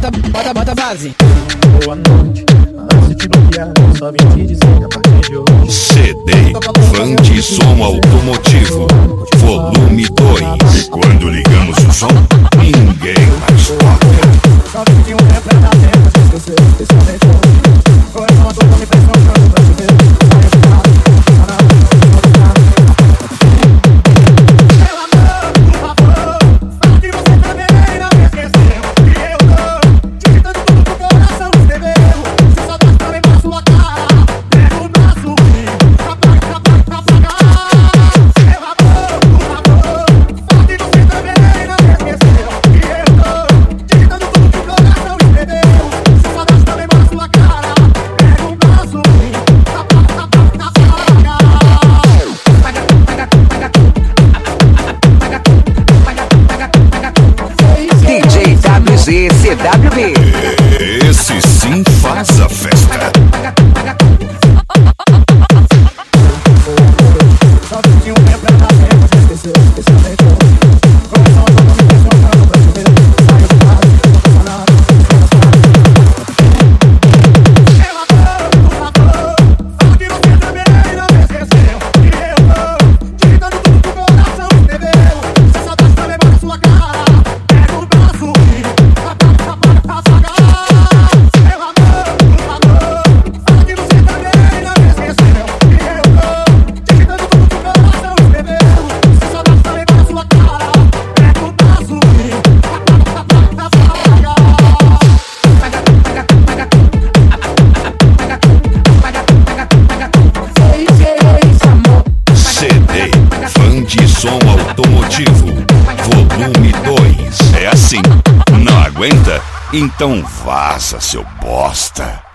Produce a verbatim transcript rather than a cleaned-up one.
bota, bota, bota base. Boa noite, antes de te bloquear, só vim te dizer a partir de hoje. C D, Fã de Som Automotivo, volume dois. E quando ligamos o som, ninguém mais toca. Só vim de um tempo pra dar tempo de esquecer esse momento. Coração adulto me pressionando pra te ver. Sai de casa, tá na hora, meu amor, por favor, fala que você também não me esqueceu. E eu tô digitando tudo pro coração escreveu. Se saudade também pra sua cara, pega o nosso rio, apaga, apaga, apaga. Meu amor, por favor, fala que você também não me esqueceu. E eu tô digitando tudo pro coração escreveu. Se saudade também pra sua cara, pega o nosso rio, apaga, apaga, apaga. D J W Z C W B. Esse sim faz a festa. Só vim de um tempo pra dar tempo de esquecer esse momento. Coração adulto me pressionando pra te ver. Sai de casa, tá na hora. Meu amor, por favor, fala que você também não me esqueceu. E eu tô digitando tudo pro coração escreveu. Se a saudade também bate sua cara, pega o braço e apaga, apaga, apaga. Meu amor, por favor, fala que você também não me esqueceu. E eu tô digitando tudo pro coração escreveu. Se a saudade também bate sua cara, pega o braço e apaga, apaga, apaga. C D, Fã de Som Automotivo, volume dois. É assim, não aguenta? Então vaza, seu bosta.